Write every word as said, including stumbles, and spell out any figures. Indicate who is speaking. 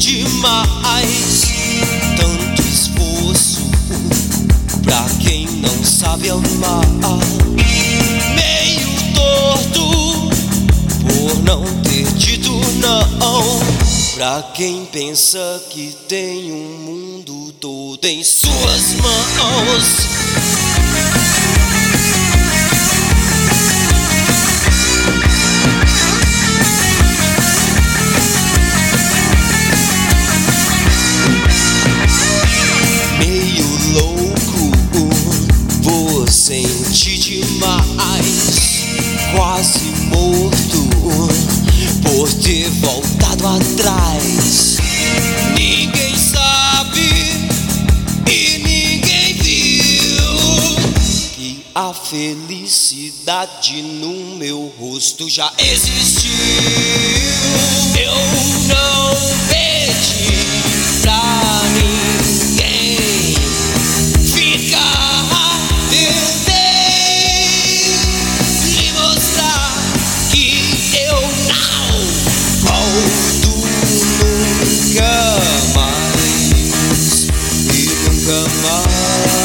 Speaker 1: demais. Tanto esforço pra quem não sabe amar, meio torto por não ter dito não, pra quem pensa que tem um mundo todo em suas mãos. Senti demais, quase morto por ter voltado atrás. Ninguém sabe e ninguém viu que a felicidade no meu rosto já existiu. Eu não pedi pra ninguém ficar. Nunca mais e nunca mais.